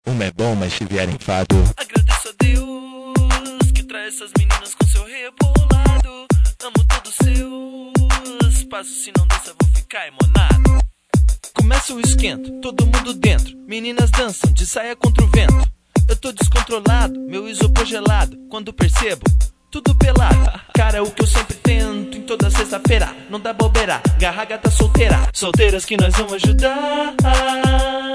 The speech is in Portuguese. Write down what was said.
Uma é bom, mas se vier enfado. Agradeço a Deus que traz essas meninas com seu rebolado. Amo todos seus passos, se não dança vou ficar emonado. Começa o esquento, todo mundo dentro. Meninas dançam de saia contra o vento. Eu tô descontrolado, meu isopor gelado. Quando percebo, tudo pelado. Cara, é o que eu sempre tento em toda sexta-feira. Não dá bobeira, garra gata solteira. Solteiras que nós vamos ajudar.